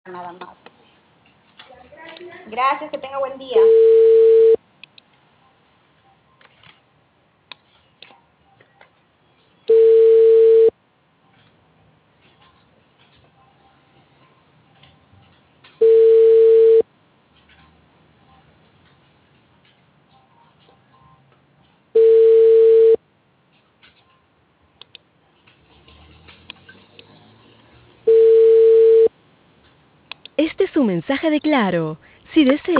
nada más. Gracias, que tenga buen día. Este es un mensaje de Claro. Si desea